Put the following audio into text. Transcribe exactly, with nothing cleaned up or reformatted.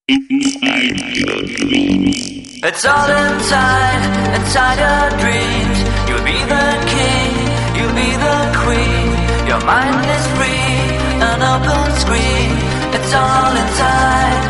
It's all inside, inside your dreams. You'll be the king, you'll be the queen. Your mind is free, an open screen. It's all inside,